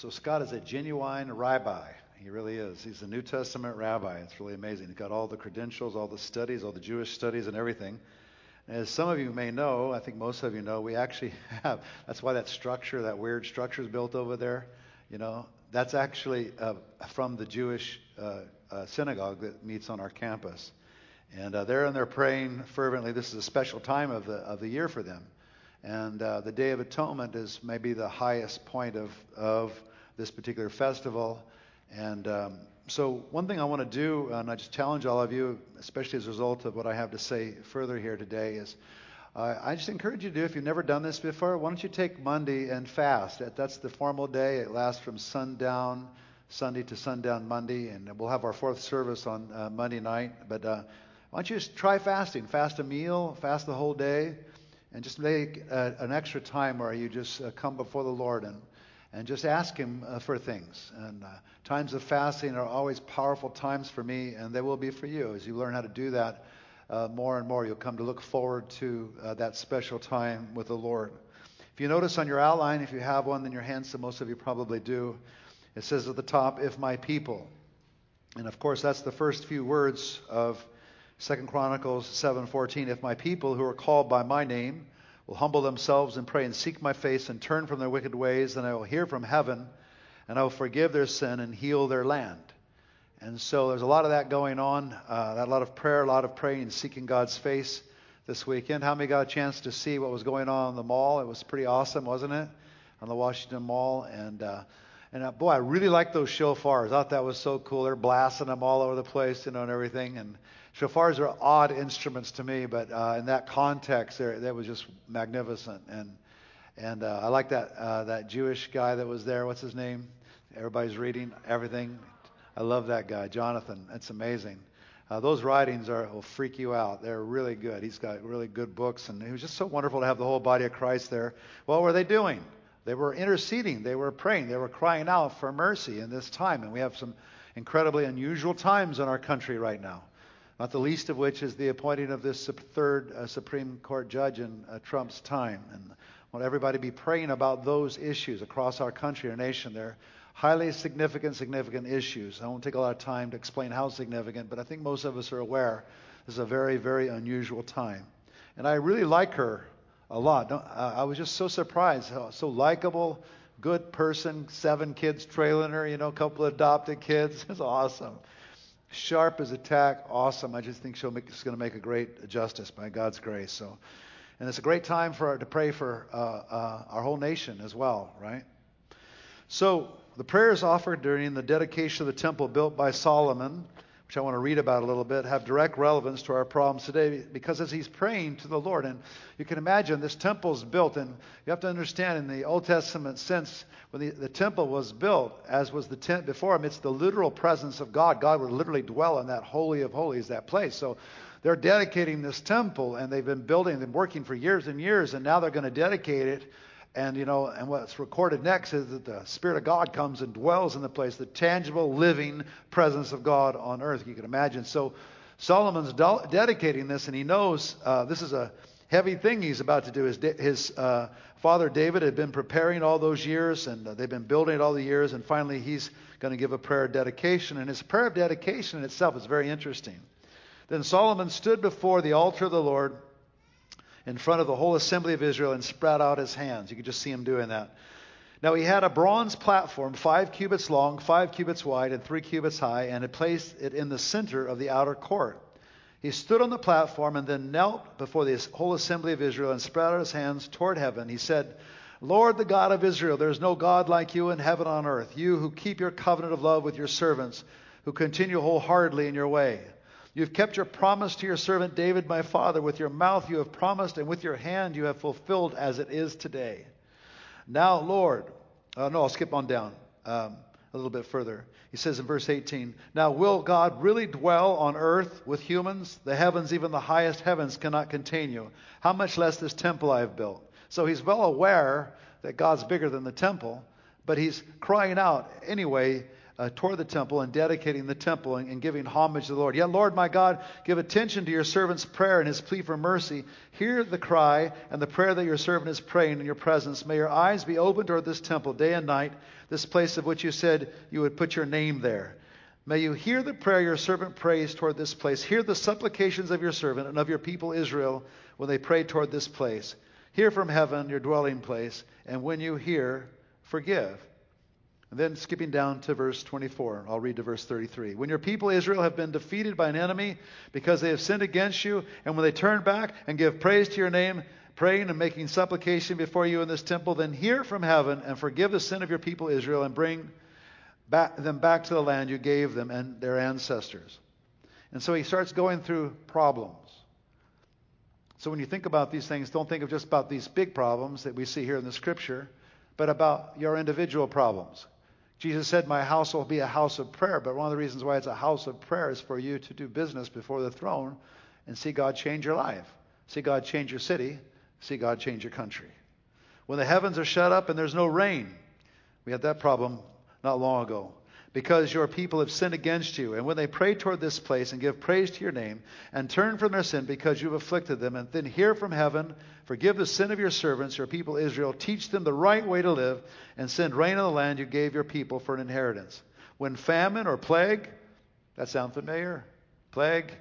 So Scott is a genuine rabbi. He really is. He's a New Testament rabbi. It's really amazing. He's got all the credentials, all the studies, all the Jewish studies and everything. As some of you may know, I think most of you know, we actually have, that's why that structure, that weird structure is built over there. You know, that's actually from the Jewish synagogue that meets on our campus. And they're in there praying fervently. This is a special time of the year for them. And the Day of Atonement is maybe the highest point of this particular festival. And so one thing I want to do, and I just challenge all of you, especially as a result of what I have to say further here today, is I just encourage you to do, if you've never done this before, why don't you take Monday and fast? That's the formal day. It lasts from sundown Sunday to sundown Monday, and we'll have our fourth service on Monday night. But why don't you just try fasting? Fast a meal, fast the whole day, and just make an extra time where you just come before the Lord and just ask Him for things. And times of fasting are always powerful times for me, and they will be for you. As you learn how to do that more and more, you'll come to look forward to that special time with the Lord. If you notice on your outline, if you have one in your hands, so most of you probably do, it says at the top, "If my people." And of course, that's the first few words of 2 Chronicles 7:14. "If my people who are called by my name will humble themselves and pray and seek my face and turn from their wicked ways, then I will hear from heaven and I will forgive their sin and heal their land." And so there's a lot of that going on, a lot of prayer, a lot of praying and seeking God's face this weekend. How many got a chance to see what was going on the mall? It was pretty awesome, wasn't it? On the Washington Mall. And boy, I really like those shofars. I thought that was so cool. They're blasting them all over the place, and everything. And shofars are odd instruments to me, but in that context, that was just magnificent. And I like that Jewish guy that was there. What's his name? Everybody's reading everything. I love that guy, Jonathan. It's amazing. Those writings will freak you out. They're really good. He's got really good books, and it was just so wonderful to have the whole body of Christ there. What were they doing? They were interceding. They were praying. They were crying out for mercy in this time. And we have some incredibly unusual times in our country right now. Not the least of which is the appointing of this third Supreme Court judge in Trump's time. And I want everybody to be praying about those issues across our country, our nation. They're highly significant issues. I won't take a lot of time to explain how significant, but I think most of us are aware this is a very, very unusual time. And I really like her a lot. I was just so surprised. So likable, good person, 7 kids trailing her, a couple of adopted kids. It's awesome. Sharp as a tack, awesome. I just think she's going to make a great justice by God's grace. And it's a great time to pray for our whole nation as well, right? So the prayers offered during the dedication of the temple built by Solomon, which I want to read about a little bit, have direct relevance to our problems today, because as he's praying to the Lord, and you can imagine this temple is built, and you have to understand in the Old Testament sense, when the temple was built, as was the tent before him, it's the literal presence of God. God would literally dwell in that Holy of Holies, that place. So they're dedicating this temple, and they've been building and working for years and years, and now they're going to dedicate it. And, and what's recorded next is that the Spirit of God comes and dwells in the place, the tangible, living presence of God on earth, you can imagine. So Solomon's dedicating this, and he knows this is a heavy thing he's about to do. His father David had been preparing all those years, and they've been building it all the years, and finally he's going to give a prayer of dedication. And his prayer of dedication in itself is very interesting. Then Solomon stood before the altar of the Lord in front of the whole assembly of Israel and spread out his hands. You can just see him doing that. Now he had a bronze platform, 5 cubits long, 5 cubits wide, and 3 cubits high, and had placed it in the center of the outer court. He stood on the platform and then knelt before the whole assembly of Israel and spread out his hands toward heaven. He said, "Lord, the God of Israel, there is no God like you in heaven on earth, you who keep your covenant of love with your servants, who continue wholeheartedly in your way. You've kept your promise to your servant David, my father. With your mouth you have promised, and with your hand you have fulfilled as it is today. Now, Lord," I'll skip on down a little bit further. He says in verse 18, "Now will God really dwell on earth with humans? The heavens, even the highest heavens, cannot contain you. How much less this temple I have built?" So he's well aware that God's bigger than the temple, but he's crying out anyway toward the temple and dedicating the temple and giving homage to the Lord. Yet, Lord my God, give attention to your servant's prayer and his plea for mercy. Hear the cry and the prayer that your servant is praying in your presence. May your eyes be open toward this temple day and night, this place of which you said you would put your name there. May you hear the prayer your servant prays toward this place. Hear the supplications of your servant and of your people Israel when they pray toward this place. Hear from heaven your dwelling place, and when you hear, forgive. And then skipping down to verse 24, I'll read to verse 33. When your people Israel have been defeated by an enemy because they have sinned against you, and when they turn back and give praise to your name, praying and making supplication before you in this temple, then hear from heaven and forgive the sin of your people Israel and bring them back to the land you gave them and their ancestors. And so he starts going through problems. So when you think about these things, don't think of just about these big problems that we see here in the scripture, but about your individual problems. Jesus said, my house will be a house of prayer, but one of the reasons why it's a house of prayer is for you to do business before the throne and see God change your life, see God change your city, see God change your country. When the heavens are shut up and there's no rain, we had that problem not long ago, because your people have sinned against you. And when they pray toward this place and give praise to your name and turn from their sin because you've afflicted them, and then hear from heaven, forgive the sin of your servants, your people Israel, teach them the right way to live, and send rain on the land you gave your people for an inheritance. When famine or plague, that sound familiar? Plague,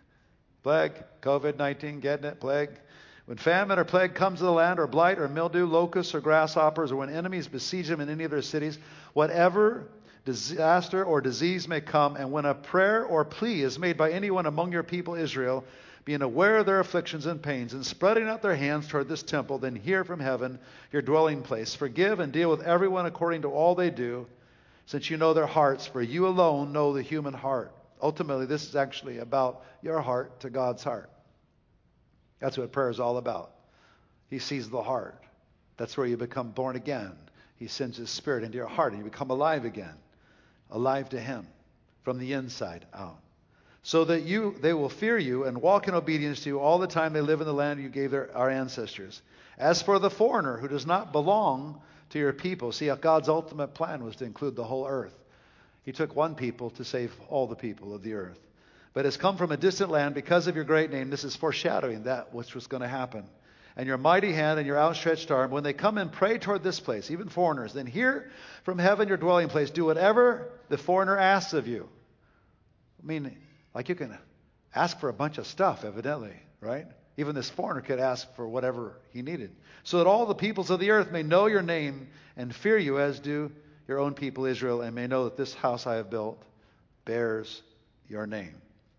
COVID-19, getting it? Plague. When famine or plague comes to the land, or blight or mildew, locusts or grasshoppers, or when enemies besiege them in any of their cities, whatever disaster or disease may come, and when a prayer or plea is made by anyone among your people Israel, being aware of their afflictions and pains, and spreading out their hands toward this temple, then hear from heaven your dwelling place. Forgive and deal with everyone according to all they do, since you know their hearts, for you alone know the human heart. Ultimately, this is actually about your heart to God's heart. That's what prayer is all about. He sees the heart. That's where you become born again. He sends His Spirit into your heart, and you become alive again. Alive to Him from the inside out. So that they will fear you and walk in obedience to you all the time they live in the land you gave our ancestors. As for the foreigner who does not belong to your people, see, God's ultimate plan was to include the whole earth. He took one people to save all the people of the earth. But has come from a distant land because of your great name. This is foreshadowing that which was going to happen. And your mighty hand and your outstretched arm, when they come and pray toward this place, even foreigners, then hear from heaven your dwelling place. Do whatever the foreigner asks of you. I mean, like you can ask for a bunch of stuff, evidently, right? Even this foreigner could ask for whatever he needed. So that all the peoples of the earth may know your name and fear you, as do your own people Israel, and may know that this house I have built bears your name.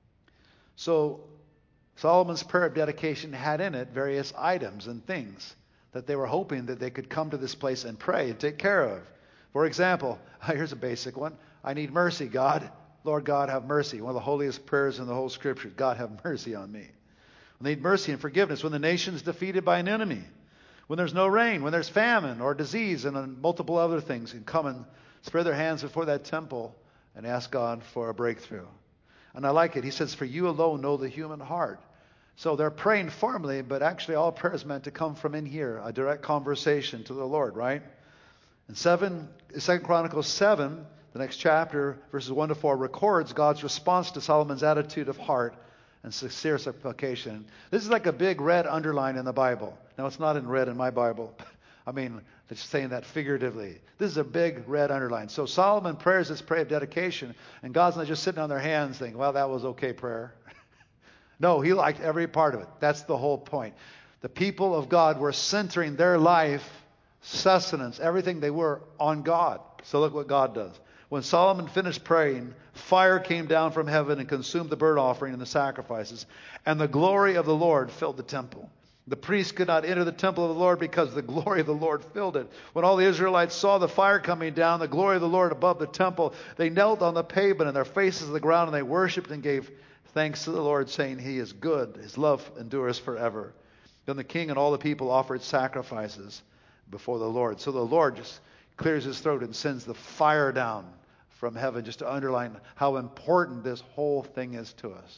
So Solomon's prayer of dedication had in it various items and things that they were hoping that they could come to this place and pray and take care of. For example, here's a basic one. I need mercy, God. Lord God, have mercy. One of the holiest prayers in the whole Scripture. God, have mercy on me. We need mercy and forgiveness when the nation's defeated by an enemy, when there's no rain, when there's famine or disease and multiple other things, and come and spread their hands before that temple and ask God for a breakthrough. And I like it. He says, for you alone know the human heart. So they're praying formally, but actually all prayer is meant to come from in here, a direct conversation to the Lord, right? And 2 Chronicles 7, the next chapter, verses 1 to 4, records God's response to Solomon's attitude of heart and sincere supplication. This is like a big red underline in the Bible. Now, it's not in red in my Bible. I mean, it's saying that figuratively. This is a big red underline. So Solomon prays this prayer of dedication, and God's not just sitting on their hands thinking, well, that was okay prayer. No, He liked every part of it. That's the whole point. The people of God were centering their life, sustenance, everything they were on God. So look what God does. When Solomon finished praying, fire came down from heaven and consumed the burnt offering and the sacrifices, and the glory of the Lord filled the temple. The priests could not enter the temple of the Lord because the glory of the Lord filled it. When all the Israelites saw the fire coming down, the glory of the Lord above the temple, they knelt on the pavement and their faces to the ground, and they worshipped and gave thanks to the Lord, saying, He is good. His love endures forever. Then the king and all the people offered sacrifices before the Lord. So the Lord just clears His throat and sends the fire down from heaven, just to underline how important this whole thing is to us.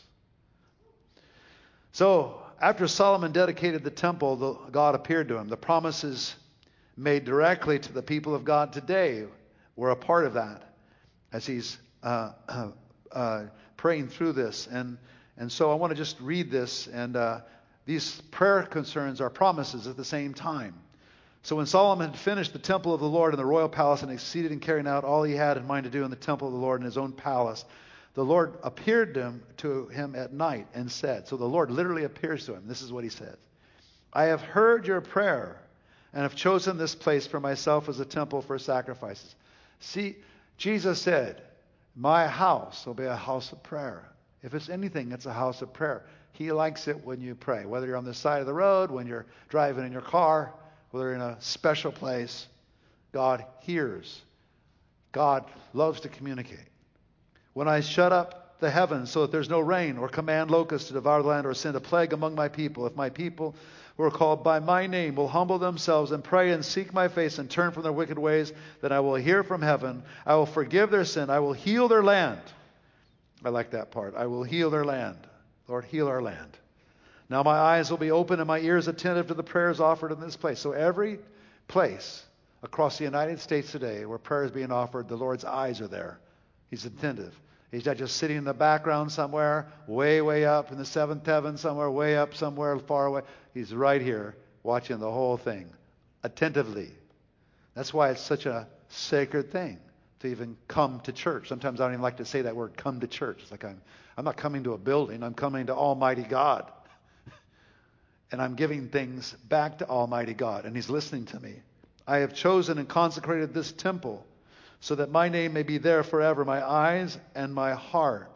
So, after Solomon dedicated the temple, God appeared to him. The promises made directly to the people of God today were a part of that. as he's praying through this. And so I want to just read this. And these prayer concerns are promises at the same time. So when Solomon had finished the temple of the Lord in the royal palace and succeeded in carrying out all he had in mind to do in the temple of the Lord in his own palace, the Lord appeared to him at night and said, so the Lord literally appears to him. This is what he says. I have heard your prayer and have chosen this place for myself as a temple for sacrifices. See, Jesus said, my house will be a house of prayer. If it's anything, it's a house of prayer. He likes it when you pray, whether you're on the side of the road, when you're driving in your car, whether you're in a special place. God hears. God loves to communicate. When I shut up the heavens so that there's no rain, or command locusts to devour the land, or send a plague among my people, if my people who are called by my name will humble themselves and pray and seek my face and turn from their wicked ways, then I will hear from heaven. I will forgive their sin. I will heal their land. I like that part. I will heal their land. Lord, heal our land. Now my eyes will be open and my ears attentive to the prayers offered in this place. So every place across the United States today where prayer is being offered, the Lord's eyes are there. He's attentive. He's not just sitting in the background somewhere, way, way up in the seventh heaven somewhere, way up somewhere far away. He's right here watching the whole thing attentively. That's why it's such a sacred thing to even come to church. Sometimes I don't even like to say that word, come to church. It's like I'm not coming to a building. I'm coming to Almighty God. And I'm giving things back to Almighty God. And He's listening to me. I have chosen and consecrated this temple so that my name may be there forever. My eyes and my heart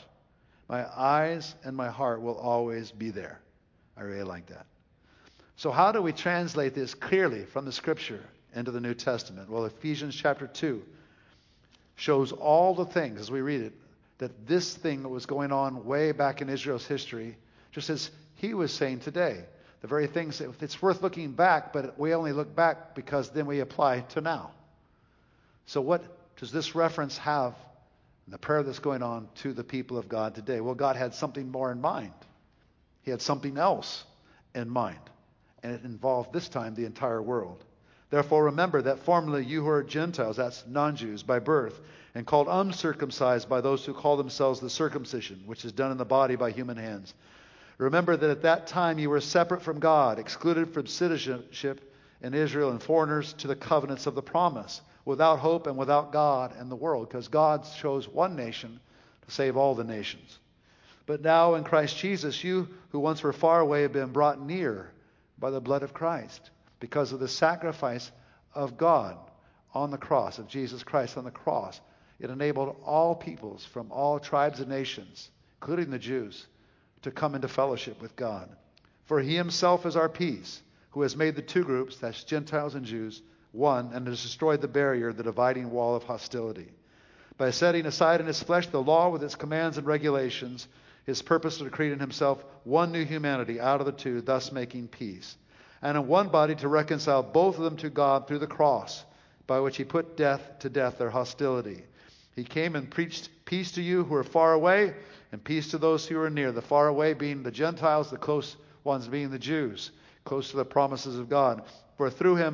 will always be there. I really like that. So how do we translate this clearly from the Scripture into the New Testament? Well, Ephesians chapter 2 shows all the things, as we read it, that this thing that was going on way back in Israel's history, just as he was saying today. The very things that it's worth looking back, but we only look back because then we apply to now. So what does this reference have in the prayer that's going on to the people of God today? Well, God had something more in mind. He had something else in mind. And it involved this time the entire world. Therefore, remember that formerly you who are Gentiles, that's non-Jews, by birth, and called uncircumcised by those who call themselves the circumcision, which is done in the body by human hands. Remember that at that time you were separate from God, excluded from citizenship in Israel and foreigners to the covenants of the promise, without hope and without God and the world, because God chose one nation to save all the nations. But now in Christ Jesus, you who once were far away have been brought near by the blood of Christ, because of the sacrifice of God on the cross, of Jesus Christ on the cross. It enabled all peoples from all tribes and nations, including the Jews, to come into fellowship with God. For He Himself is our peace, who has made the two groups, that's Gentiles and Jews, one, and has destroyed the barrier, the dividing wall of hostility. By setting aside in His flesh the law with its commands and regulations, His purpose to create in Himself one new humanity out of the two, thus making peace. And in one body to reconcile both of them to God through the cross, by which He put death to death their hostility. He came and preached peace to you who are far away, and peace to those who are near. The far away being the Gentiles, the close ones being the Jews, close to the promises of God. For through him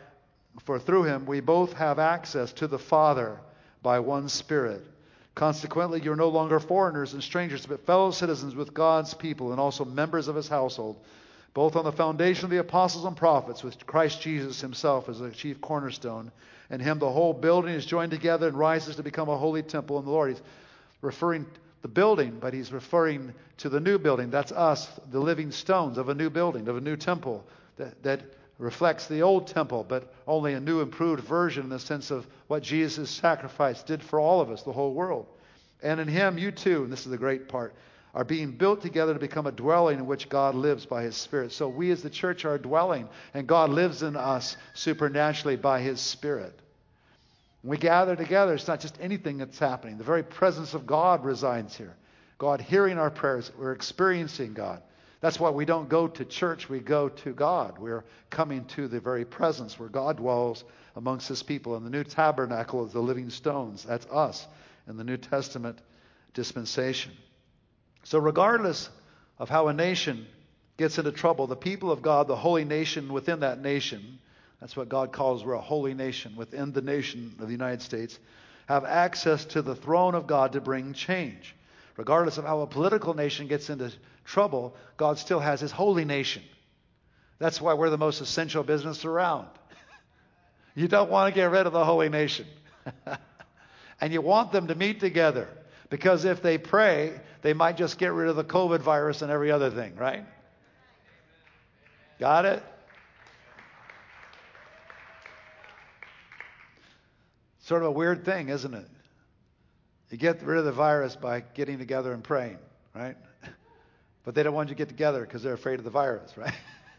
we both have access to the Father by one Spirit. Consequently, you're no longer foreigners and strangers, but fellow citizens with God's people and also members of His household, both on the foundation of the apostles and prophets, with Christ Jesus Himself as the chief cornerstone. And Him the whole building is joined together and rises to become a holy temple in the Lord. He's referring to the building, but He's referring to the new building. That's us, the living stones of a new building, of a new temple that reflects the old temple, but only a new improved version in the sense of what Jesus' sacrifice did for all of us, the whole world. And in Him, you too, and this is the great part, are being built together to become a dwelling in which God lives by His Spirit. So we as the church are a dwelling, and God lives in us supernaturally by His Spirit. When we gather together, it's not just anything that's happening. The very presence of God resides here. God hearing our prayers. We're experiencing God. That's why we don't go to church. We go to God. We're coming to the very presence where God dwells amongst His people. And the new tabernacle is the living stones. That's us in the New Testament dispensation. So regardless of how a nation gets into trouble, the people of God, the holy nation within that nation, that's what God calls, we're a holy nation within the nation of the United States, have access to the throne of God to bring change. Regardless of how a political nation gets into trouble, God still has his holy nation. That's why we're the most essential business around. You don't want to get rid of the holy nation. And you want them to meet together. Because if they pray, they might just get rid of the COVID virus and every other thing, right? Got it? Sort of a weird thing, isn't it? You get rid of the virus by getting together and praying, right? But they don't want you to get together because they're afraid of the virus, right?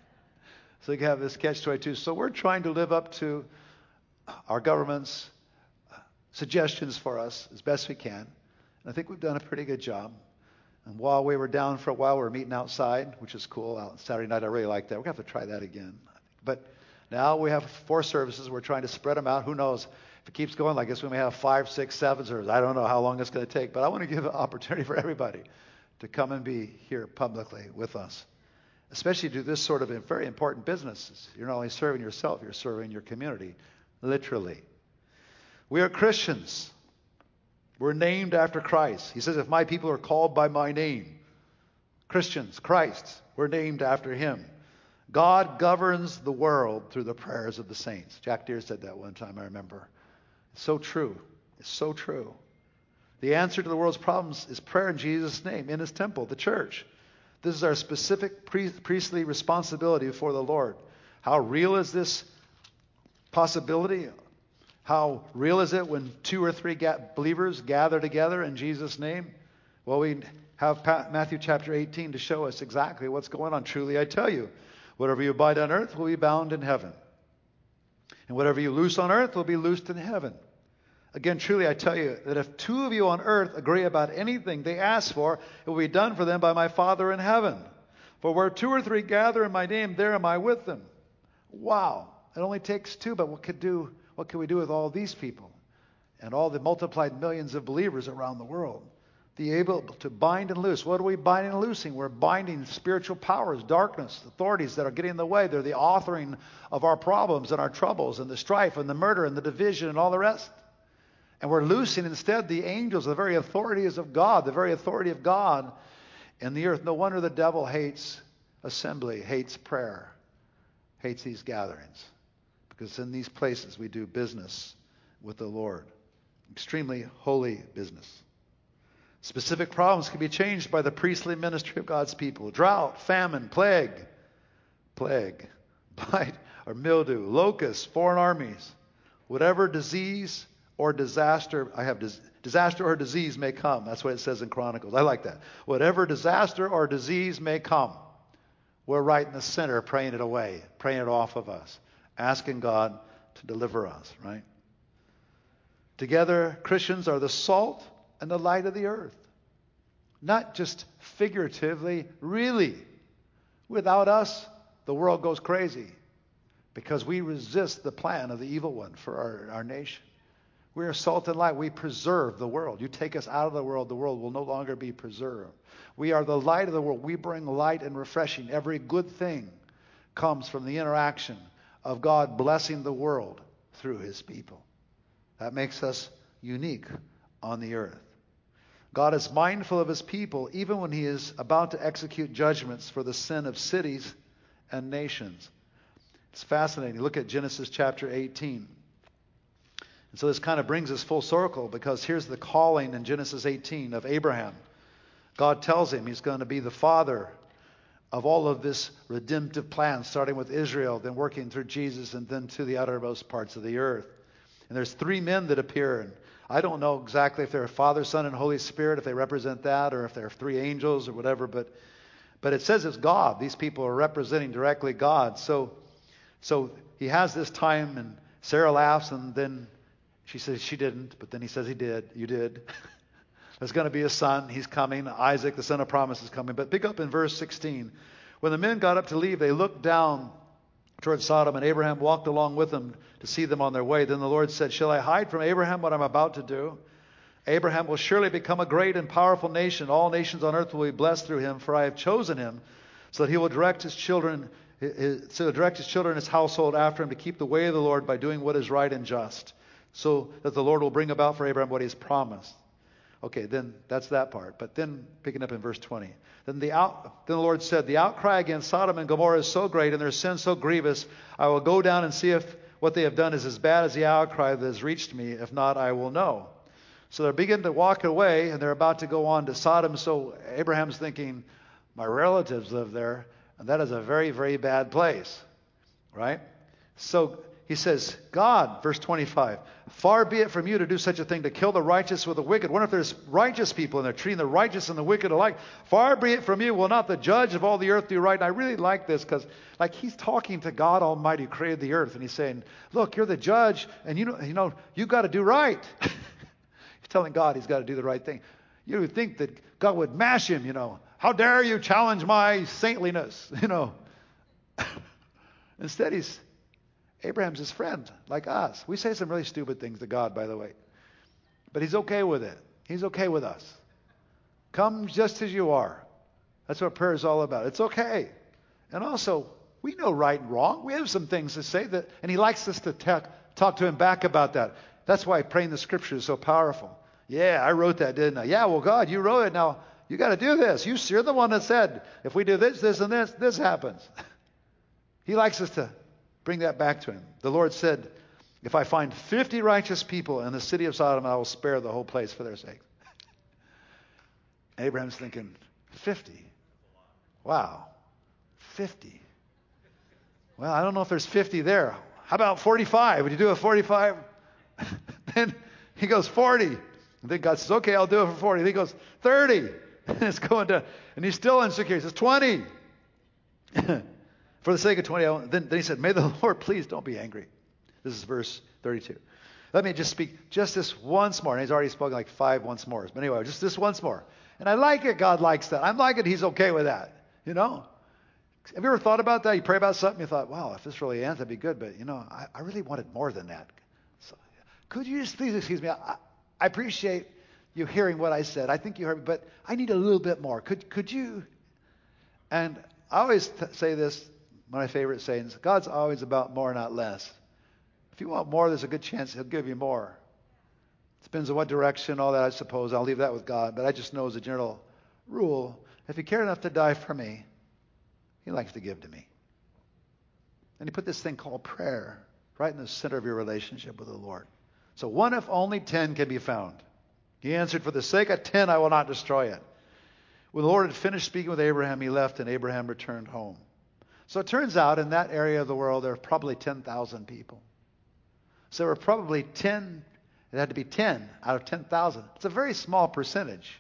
So you have this catch-22. So we're trying to live up to our government's suggestions for us as best we can. And I think we've done a pretty good job. And while we were down for a while, we were meeting outside, which is cool. Out Saturday night, I really like that. We're going to have to try that again. But now we have 4 services. We're trying to spread them out. Who knows? If it keeps going like this, we may have 5, 6, 7 services. I don't know how long it's going to take. But I want to give an opportunity for everybody to come and be here publicly with us. Especially do this sort of very important business. You're not only serving yourself, you're serving your community. Literally. We are Christians. We're named after Christ. He says, if my people are called by my name, Christians, Christ, we're named after him. God governs the world through the prayers of the saints. Jack Deere said that one time, I remember. It's so true. It's so true. The answer to the world's problems is prayer in Jesus' name, in his temple, the church. This is our specific priestly responsibility before the Lord. How real is this possibility? How real is it when 2 or 3 believers gather together in Jesus' name? Well, we have Matthew chapter 18 to show us exactly what's going on. Truly, I tell you, whatever you bind on earth will be bound in heaven. And whatever you loose on earth will be loosed in heaven. Again, truly, I tell you that if 2 of you on earth agree about anything they ask for, it will be done for them by my Father in heaven. For where 2 or 3 gather in my name, there am I with them. Wow. It only takes 2, but what can we do with all these people and all the multiplied millions of believers around the world? Be able to bind and loose. What are we binding and loosing? We're binding spiritual powers, darkness, authorities that are getting in the way. They're the authoring of our problems and our troubles and the strife and the murder and the division and all the rest. And we're loosing instead the angels, the very authorities of God, the very authority of God in the earth. No wonder the devil hates assembly, hates prayer, hates these gatherings. Because in these places we do business with the Lord. Extremely holy business. Specific problems can be changed by the priestly ministry of God's people. Drought, famine, plague, blight or mildew, locusts, foreign armies. Whatever disease or disaster, disaster or disease may come. That's what it says in Chronicles. I like that. Whatever disaster or disease may come, we're right in the center praying it away, praying it off of us. Asking God to deliver us, right? Together, Christians are the salt and the light of the earth. Not just figuratively, really. Without us, the world goes crazy because we resist the plan of the evil one for our nation. We are salt and light. We preserve the world. You take us out of the world will no longer be preserved. We are the light of the world. We bring light and refreshing. Every good thing comes from the interaction of God blessing the world through his people. That makes us unique on the earth. God is mindful of his people even when he is about to execute judgments for the sin of cities and nations. It's fascinating. Look at Genesis chapter 18. And so this kind of brings us full circle because here's the calling in Genesis 18 of Abraham. God tells him he's going to be the father of all of this redemptive plan, starting with Israel, then working through Jesus, and then to the uttermost parts of the earth. And there's 3 men that appear, and I don't know exactly if they're Father, Son, and Holy Spirit, if they represent that, or if they're 3 angels or whatever, but it says it's God. These people are representing directly God. So he has this time, and Sarah laughs, and then she says she didn't, but then he says he did. You did. There's going to be a son. He's coming. Isaac, the son of promise, is coming. But pick up in verse 16. When the men got up to leave, they looked down toward Sodom, and Abraham walked along with them to see them on their way. Then the Lord said, shall I hide from Abraham what I'm about to do? Abraham will surely become a great and powerful nation. All nations on earth will be blessed through him, for I have chosen him so that he will direct his children, his household after him to keep the way of the Lord by doing what is right and just, so that the Lord will bring about for Abraham what he has promised. Okay, then that's that part. But then, picking up in verse 20. Then the Lord said, the outcry against Sodom and Gomorrah is so great and their sin so grievous, I will go down and see if what they have done is as bad as the outcry that has reached me. If not, I will know. So they're beginning to walk away, and they're about to go on to Sodom. So Abraham's thinking, my relatives live there, and that is a very, very bad place. Right? So he says, God, verse 25, far be it from you to do such a thing, to kill the righteous with the wicked. What if there's righteous people and they're treating the righteous and the wicked alike? Far be it from you, will not the judge of all the earth do right? And I really like this because he's talking to God Almighty who created the earth, and he's saying, look, you're the judge, and you've got to do right. He's telling God he's got to do the right thing. You would think that God would mash him, How dare you challenge my saintliness, Instead, Abraham's his friend, like us. We say some really stupid things to God, by the way. But he's okay with it. He's okay with us. Come just as you are. That's what prayer is all about. It's okay. And also, we know right and wrong. We have some things to say, and he likes us to talk to him back about that. That's why praying the scripture is so powerful. Yeah, I wrote that, didn't I? Yeah, well, God, you wrote it. Now, you got to do this. You're the one that said, if we do this, this, and this happens. He likes us to bring that back to him. The Lord said, if I find 50 righteous people in the city of Sodom, I will spare the whole place for their sake. Abraham's thinking, 50? Wow, 50. Well, I don't know if there's 50 there. How about 45? Would you do a 45? Then he goes 40. And then God says, okay, I'll do it for 40. Then he goes 30. And it's going to, and he's still insecure. He says 20. For the sake of 20, then he said, may the Lord please don't be angry. This is verse 32. Let me just speak just this once more. And he's already spoken like 5 once more. But anyway, just this once more. And I like it. God likes that. I'm like it. He's okay with that. Have you ever thought about that? You pray about something, you thought, wow, if this really ends, that'd be good. But, I really wanted more than that. So, could you just please excuse me? I appreciate you hearing what I said. I think you heard me, but I need a little bit more. Could you? And I always say this, one of my favorite sayings, God's always about more, not less. If you want more, there's a good chance he'll give you more. It depends on what direction, all that, I suppose. I'll leave that with God. But I just know as a general rule, if he cared enough to die for me, he likes to give to me. And he put this thing called prayer right in the center of your relationship with the Lord. So one if only 10 can be found. He answered, for the sake of 10, I will not destroy it. When the Lord had finished speaking with Abraham, he left, and Abraham returned home. So it turns out in that area of the world, there are probably 10,000 people. So there were probably 10, it had to be 10 out of 10,000. It's a very small percentage.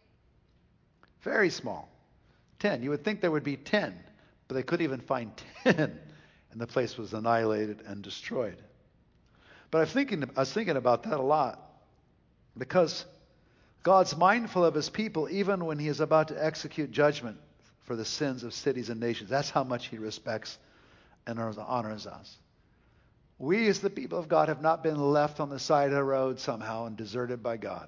Very small. 10. You would think there would be 10, but they couldn't even find 10. And the place was annihilated and destroyed. But I was thinking about that a lot. Because God's mindful of his people even when he is about to execute judgment for the sins of cities and nations. That's how much he respects and honors us. We as the people of God have not been left on the side of the road somehow and deserted by God.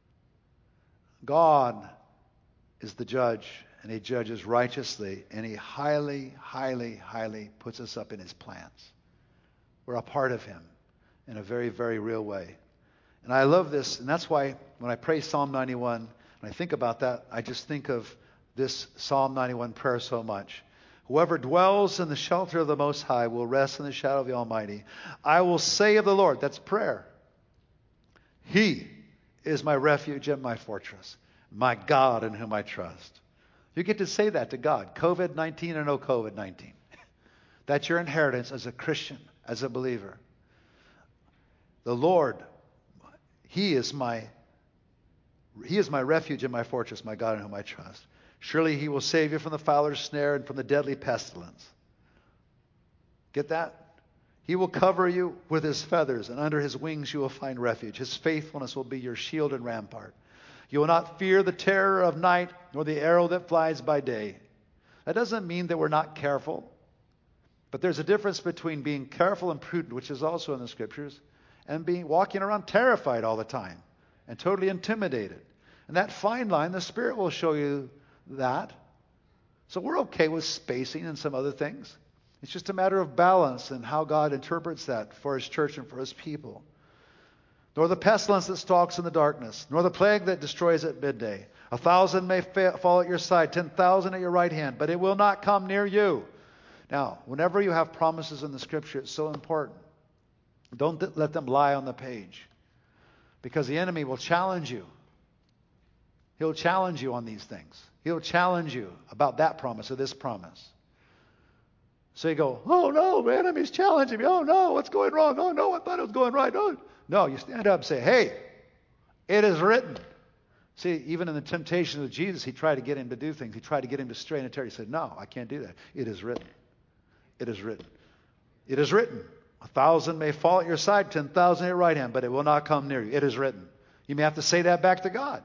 God is the judge, and he judges righteously, and he highly, highly, highly puts us up in his plans. We're a part of him in a very, very real way. And I love this, and that's why when I pray Psalm 91, when I think about that, I just think of this Psalm 91 prayer so much. Whoever dwells in the shelter of the Most High will rest in the shadow of the Almighty. I will say of the Lord, that's prayer. He is my refuge and my fortress, my God in whom I trust. You get to say that to God, COVID-19 or no COVID-19. That's your inheritance as a Christian, as a believer. The Lord, He is my refuge and my fortress, my God in whom I trust. Surely he will save you from the fowler's snare and from the deadly pestilence. Get that? He will cover you with his feathers, and under his wings you will find refuge. His faithfulness will be your shield and rampart. You will not fear the terror of night, nor the arrow that flies by day. That doesn't mean that we're not careful. But there's a difference between being careful and prudent, which is also in the scriptures, and walking around terrified all the time and totally intimidated. And that fine line, the Spirit will show you that. So we're okay with spacing and some other things. It's just a matter of balance and how God interprets that for his church and for his people. nor the pestilence that stalks in the darkness, nor the plague that destroys at midday. 1,000 may fall at your side, 10,000 at your right hand, but it will not come near you. Now, whenever you have promises in the Scripture, it's so important. Don't let them lie on the page, because the enemy will challenge you. He'll challenge you on these things. He'll challenge you about that promise or this promise. So you go, oh no, the enemy's challenging me. Oh no, what's going wrong? Oh no, I thought it was going right. Oh. No, you stand up and say, hey, it is written. See, even in the temptation of Jesus, he tried to get him to do things. He tried to get him to strain a tear. He said, no, I can't do that. It is written. It is written. It is written. 1,000 may fall at your side, 10,000 at your right hand, but it will not come near you. It is written. You may have to say that back to God.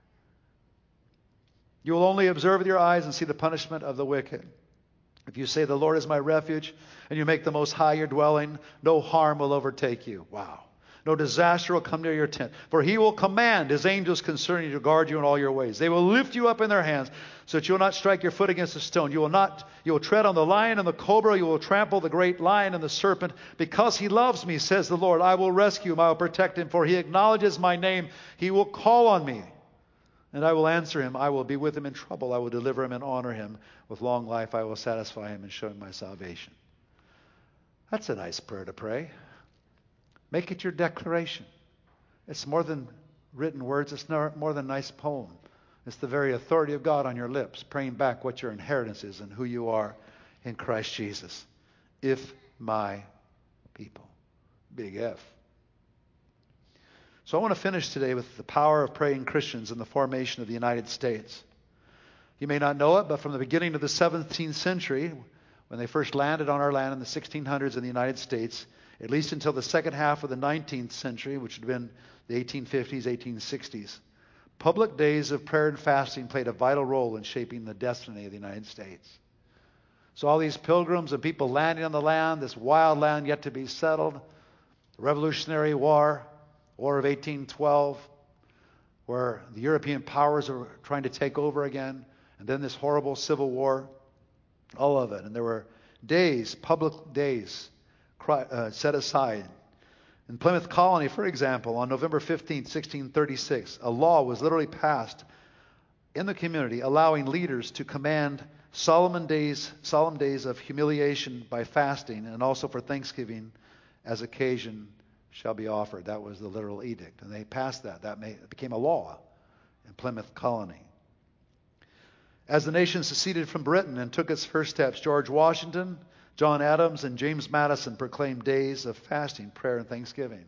You will only observe with your eyes and see the punishment of the wicked. If you say, the Lord is my refuge, and you make the Most High your dwelling, no harm will overtake you. Wow. No disaster will come near your tent. For he will command his angels concerning you to guard you in all your ways. They will lift you up in their hands so that you will not strike your foot against a stone. You will tread on the lion and the cobra. You will trample the great lion and the serpent. Because he loves me, says the Lord, I will rescue him. I will protect him. For he acknowledges my name. He will call on me, and I will answer him. I will be with him in trouble. I will deliver him and honor him. With long life I will satisfy him and show him my salvation. That's a nice prayer to pray. Make it your declaration. It's more than written words. It's more than a nice poem. It's the very authority of God on your lips, praying back what your inheritance is and who you are in Christ Jesus. If my people. Big F. So I want to finish today with the power of praying Christians in the formation of the United States. You may not know it, but from the beginning of the 17th century, when they first landed on our land in the 1600s in the United States, at least until the second half of the 19th century, which would have been the 1850s, 1860s, public days of prayer and fasting played a vital role in shaping the destiny of the United States. So all these pilgrims and people landing on the land, this wild land yet to be settled, the Revolutionary War, War of 1812, where the European powers are trying to take over again, and then this horrible Civil War, all of it. And there were days, public days, set aside. In Plymouth Colony, for example, on November 15th, 1636, a law was literally passed in the community allowing leaders to command solemn days of humiliation by fasting, and also for Thanksgiving as occasion shall be offered. That was the literal edict, and they passed that. It became a law in Plymouth Colony. As the nation seceded from Britain and took its first steps, George Washington, John Adams, and James Madison proclaimed days of fasting, prayer, and thanksgiving.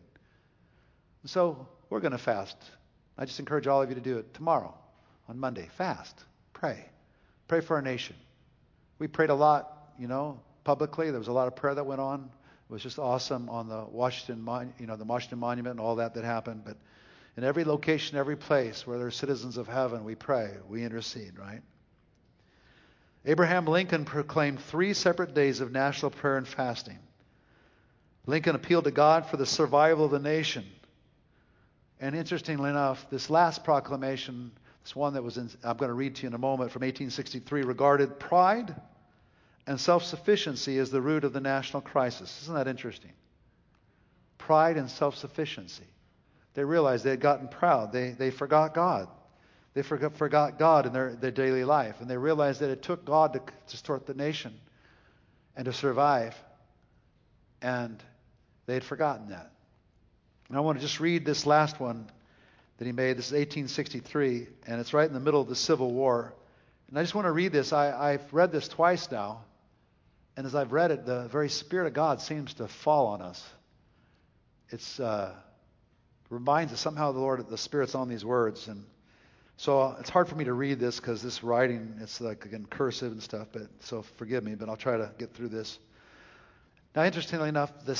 So we're going to fast. I just encourage all of you to do it tomorrow, on Monday. Fast. Pray. Pray for our nation. We prayed a lot, publicly. There was a lot of prayer that went on. It was just awesome on the Washington Monument and all that happened. But in every location, every place where there are citizens of heaven, we pray, we intercede, right? Abraham Lincoln proclaimed 3 separate days of national prayer and fasting. Lincoln appealed to God for the survival of the nation. And interestingly enough, this last proclamation, this one I'm going to read to you in a moment, from 1863, regarded pride and self-sufficiency as the root of the national crisis. Isn't that interesting? Pride and self-sufficiency. They realized they had gotten proud. They forgot God. They forgot God in their daily life. And they realized that it took God to distort the nation and to survive. And they had forgotten that. And I want to just read this last one that he made. This is 1863, and it's right in the middle of the Civil War. And I just want to read this. I've read this twice now. And as I've read it, the very Spirit of God seems to fall on us. It reminds us somehow the Spirit's on these words. And so it's hard for me to read this because this writing, it's like, again, cursive and stuff. So forgive me, but I'll try to get through this. Now, interestingly enough, the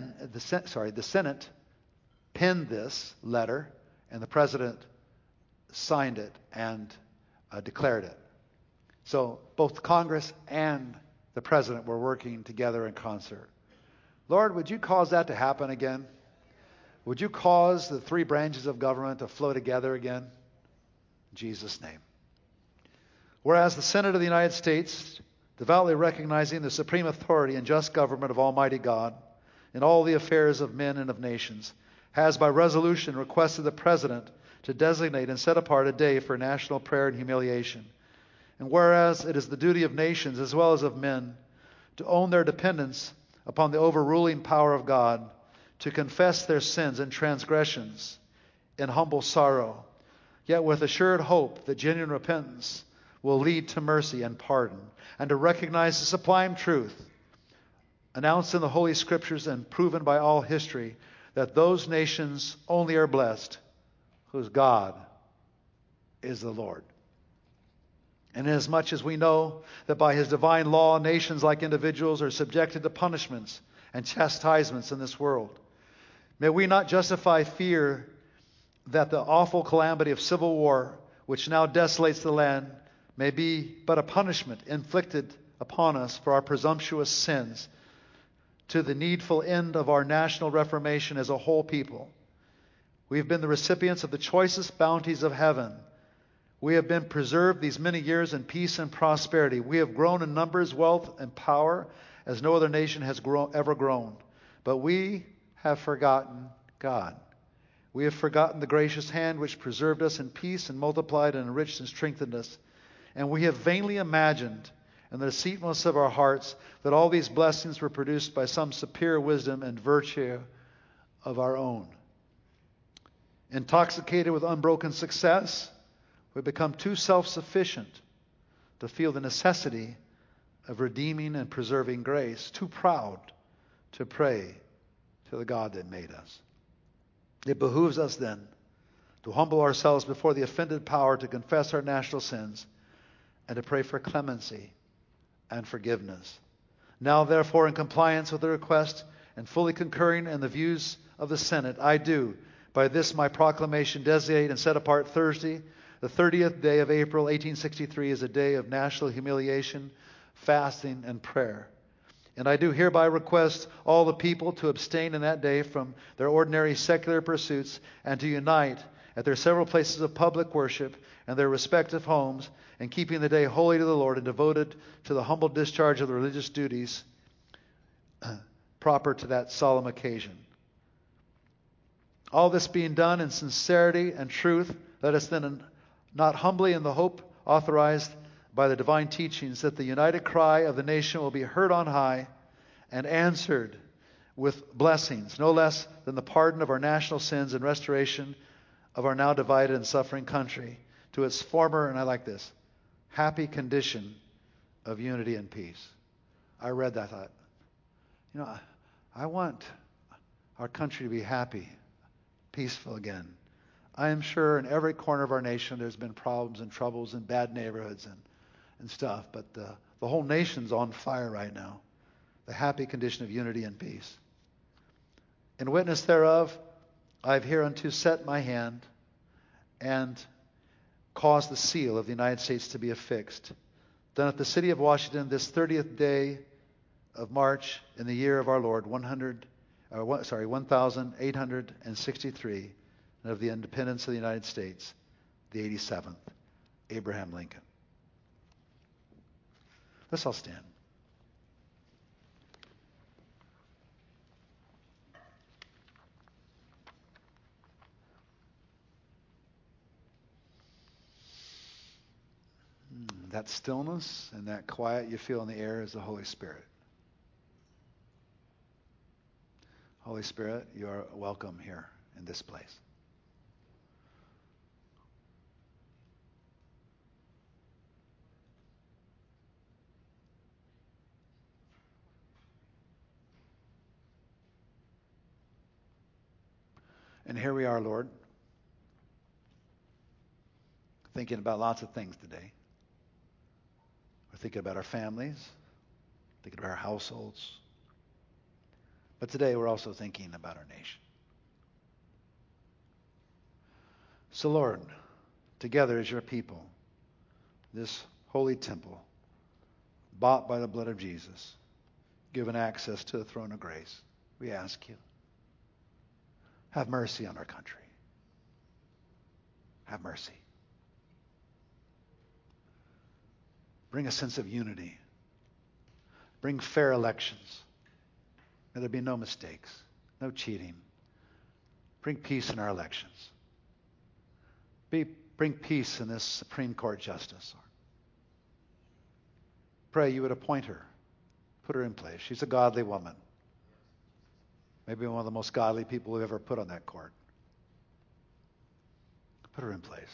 Senate penned this letter, and the President signed it and declared it. So both Congress and the President were working together in concert. Lord, would you cause that to happen again? Would you cause the 3 branches of government to flow together again? In Jesus' name. Whereas the Senate of the United States, devoutly recognizing the supreme authority and just government of Almighty God in all the affairs of men and of nations, has by resolution requested the President to designate and set apart a day for national prayer and humiliation. And whereas it is the duty of nations as well as of men to own their dependence upon the overruling power of God, to confess their sins and transgressions in humble sorrow, yet with assured hope that genuine repentance will lead to mercy and pardon, and to recognize the sublime truth announced in the Holy Scriptures and proven by all history, that those nations only are blessed whose God is the Lord. And inasmuch as we know that by His divine law, nations like individuals are subjected to punishments and chastisements in this world, may we not justify fear that the awful calamity of civil war, which now desolates the land, may be but a punishment inflicted upon us for our presumptuous sins, to the needful end of our national reformation as a whole people. We have been the recipients of the choicest bounties of heaven. We have been preserved these many years in peace and prosperity. We have grown in numbers, wealth, and power as no other nation has ever grown. But we have forgotten God. We have forgotten the gracious hand which preserved us in peace and multiplied and enriched and strengthened us. And we have vainly imagined in the deceitfulness of our hearts that all these blessings were produced by some superior wisdom and virtue of our own. Intoxicated with unbroken success, we become too self-sufficient to feel the necessity of redeeming and preserving grace, too proud to pray to the God that made us. It behooves us then to humble ourselves before the offended power, to confess our national sins, and to pray for clemency and forgiveness. Now, therefore, in compliance with the request and fully concurring in the views of the Senate, I do, by this my proclamation, designate and set apart Thursday, the 30th day of April, 1863, as a day of national humiliation, fasting, and prayer. And I do hereby request all the people to abstain in that day from their ordinary secular pursuits, and to unite at their several places of public worship and their respective homes, and keeping the day holy to the Lord and devoted to the humble discharge of the religious duties proper to that solemn occasion. All this being done in sincerity and truth, let us then not humbly in the hope authorized by the divine teachings that the united cry of the nation will be heard on high and answered with blessings, no less than the pardon of our national sins and restoration of our now divided and suffering country to its former, and I like this, happy condition of unity and peace. I read that, I thought, I want our country to be happy, peaceful again. I am sure in every corner of our nation there's been problems and troubles and bad neighborhoods and stuff, but the whole nation's on fire right now. The happy condition of unity and peace. In witness thereof, I have hereunto set my hand and caused the seal of the United States to be affixed, done at the city of Washington this 30th day of March in the year of our Lord 1863, and of the independence of the United States, the 87th, Abraham Lincoln. Let's all stand. That stillness and that quiet you feel in the air is the Holy Spirit. Holy Spirit, you are welcome here in this place. And here we are, Lord, thinking about lots of things today. We're thinking about our families, thinking about our households. But today we're also thinking about our nation. So, Lord, together as your people, this holy temple, bought by the blood of Jesus, given access to the throne of grace, we ask you, have mercy on our country. Have mercy. Bring a sense of unity. Bring fair elections. May there be no mistakes, no cheating, Bring peace in our elections. Bring peace in this Supreme Court justice, Lord. Pray you would appoint her. Put her in place. She's a godly woman. Maybe one of the most godly people we've ever put on that court. Put her in place.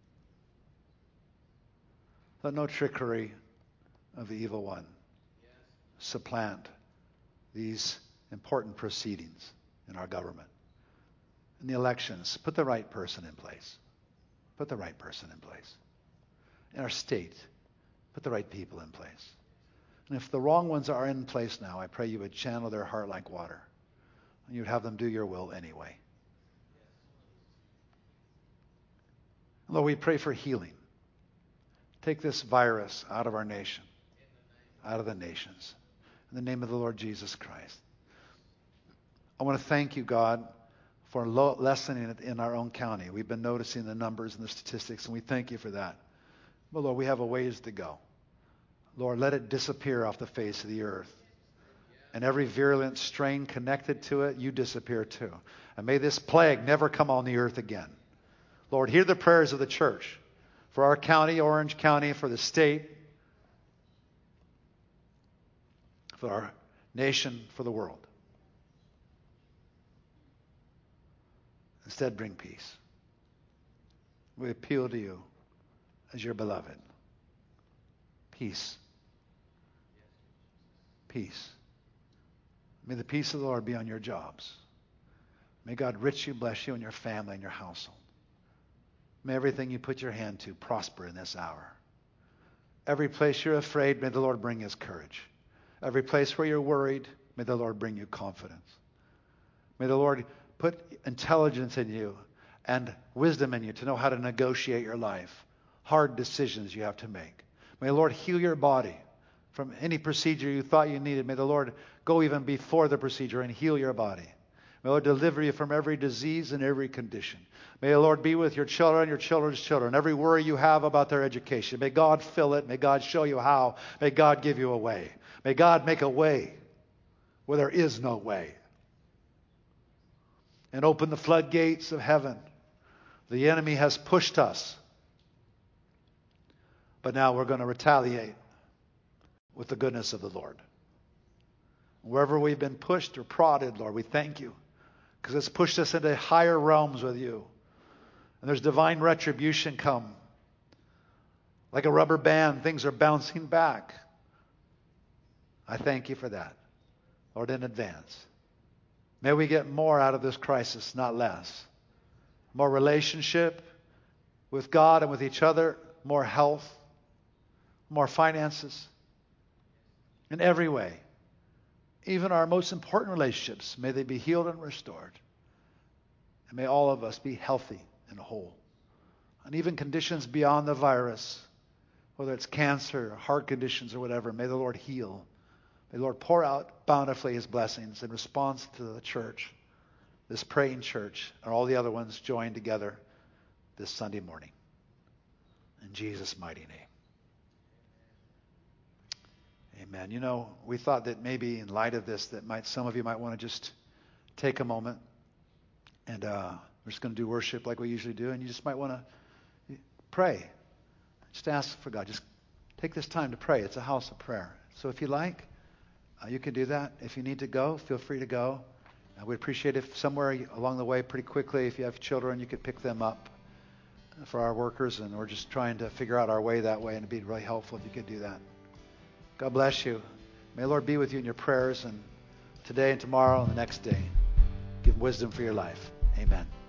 Let no trickery of the evil one supplant these important proceedings in our government. In the elections, put the right person in place. Put the right person in place. In our state, put the right people in place. And if the wrong ones are in place now, I pray you would channel their heart like water. And you'd have them do your will anyway. Lord, we pray for healing. Take this virus out of our nation, out of the nations. In the name of the Lord Jesus Christ. I want to thank you, God, for lessening it in our own county. We've been noticing the numbers and the statistics, and we thank you for that. But Lord, we have a ways to go. Lord, let it disappear off the face of the earth. And every virulent strain connected to it, you disappear too. And may this plague never come on the earth again. Lord, hear the prayers of the church for our county, Orange County, for the state, for our nation, for the world. Instead, bring peace. We appeal to you as your beloved. Peace. Peace. May the peace of the Lord be on your jobs. May God richly bless you and your family and your household. May everything you put your hand to prosper in this hour. Every place you're afraid, may the Lord bring his courage. Every place where you're worried, may the Lord bring you confidence. May the Lord put intelligence in you and wisdom in you to know how to negotiate your life. Hard decisions you have to make. May the Lord heal your body from any procedure you thought you needed. May the Lord go even before the procedure and heal your body. May the Lord deliver you from every disease and every condition. May the Lord be with your children and your children's children. Every worry you have about their education, may God fill it. May God show you how. May God give you a way. May God make a way where there is no way. And open the floodgates of heaven. The enemy has pushed us. But now we're going to retaliate with the goodness of the Lord. Wherever we've been pushed or prodded, Lord, we thank you. Because it's pushed us into higher realms with you. And there's divine retribution come. Like a rubber band, things are bouncing back. I thank you for that, Lord, in advance. May we get more out of this crisis, not less. More relationship with God and with each other, more health, more finances. In every way. Even our most important relationships, may they be healed and restored. And may all of us be healthy and whole. And even conditions beyond the virus, whether it's cancer, or heart conditions, or whatever, may the Lord heal. May the Lord pour out bountifully his blessings in response to the church, this praying church, and all the other ones joined together this Sunday morning. In Jesus' mighty name. Amen. You know, we thought that maybe in light of this, that some of you might want to just take a moment, and we're just going to do worship like we usually do, and you just might want to pray. Just ask for God. Just take this time to pray. It's a house of prayer. So if you like, you can do that. If you need to go, feel free to go. We'd appreciate if somewhere along the way, pretty quickly, if you have children, you could pick them up for our workers, and we're just trying to figure out our way that way, and it'd be really helpful if you could do that. God bless you. May the Lord be with you in your prayers and today and tomorrow and the next day. Give wisdom for your life. Amen.